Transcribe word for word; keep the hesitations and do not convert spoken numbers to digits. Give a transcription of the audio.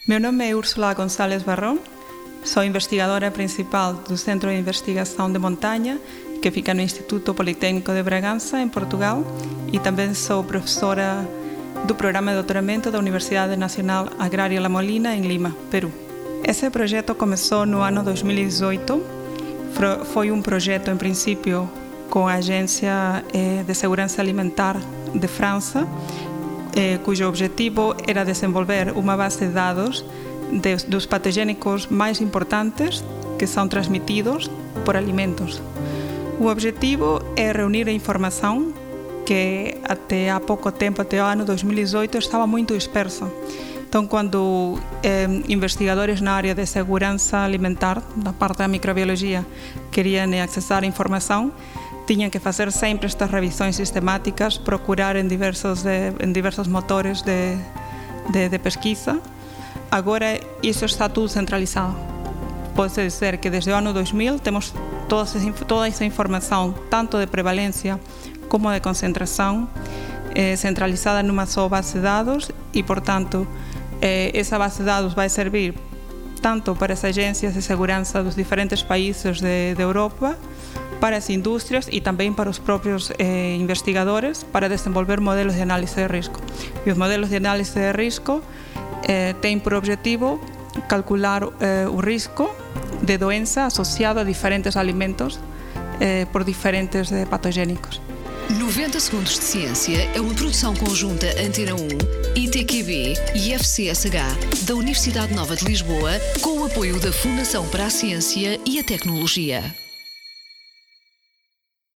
Meu nome é Úrsula Gonçalves Barrón, sou investigadora principal do Centro de Investigação de Montanha, que fica no Instituto Politécnico de Bragança, em Portugal, e também sou professora do Programa de Doutoramento da Universidade Nacional Agrária La Molina, em Lima, Peru. Esse projeto começou no ano dois mil e dezoito. Foi um projeto, em princípio, com a Agência de Segurança Alimentar de França, cujo objetivo era desenvolver uma base de dados dos patogênicos mais importantes que são transmitidos por alimentos. O objetivo é reunir a informação que até há pouco tempo, até o ano dois mil e dezoito, estava muito dispersa. Então, quando eh, investigadores na área de segurança alimentar, da parte da microbiologia, queriam acessar a informação, tinham que fazer sempre estas revisões sistemáticas, procurar em diversos, de, em diversos motores de, de, de pesquisa. Agora, isso está tudo centralizado. Pode dizer que desde o ano dois mil temos toda essa, toda essa informação, tanto de prevalência como de concentração, eh, centralizada numa só base de dados e, portanto, eh, essa base de dados vai servir tanto para as agências de segurança dos diferentes países de, de Europa, para as indústrias e também para os próprios eh, investigadores, para desenvolver modelos de análise de risco. E os modelos de análise de risco eh, têm por objetivo calcular eh, o risco de doença associado a diferentes alimentos eh, por diferentes eh, patogênicos. noventa Segundos de Ciência é uma produção conjunta Antena um, I T Q B e F C S H da Universidade Nova de Lisboa, com o apoio da Fundação para a Ciência e a Tecnologia.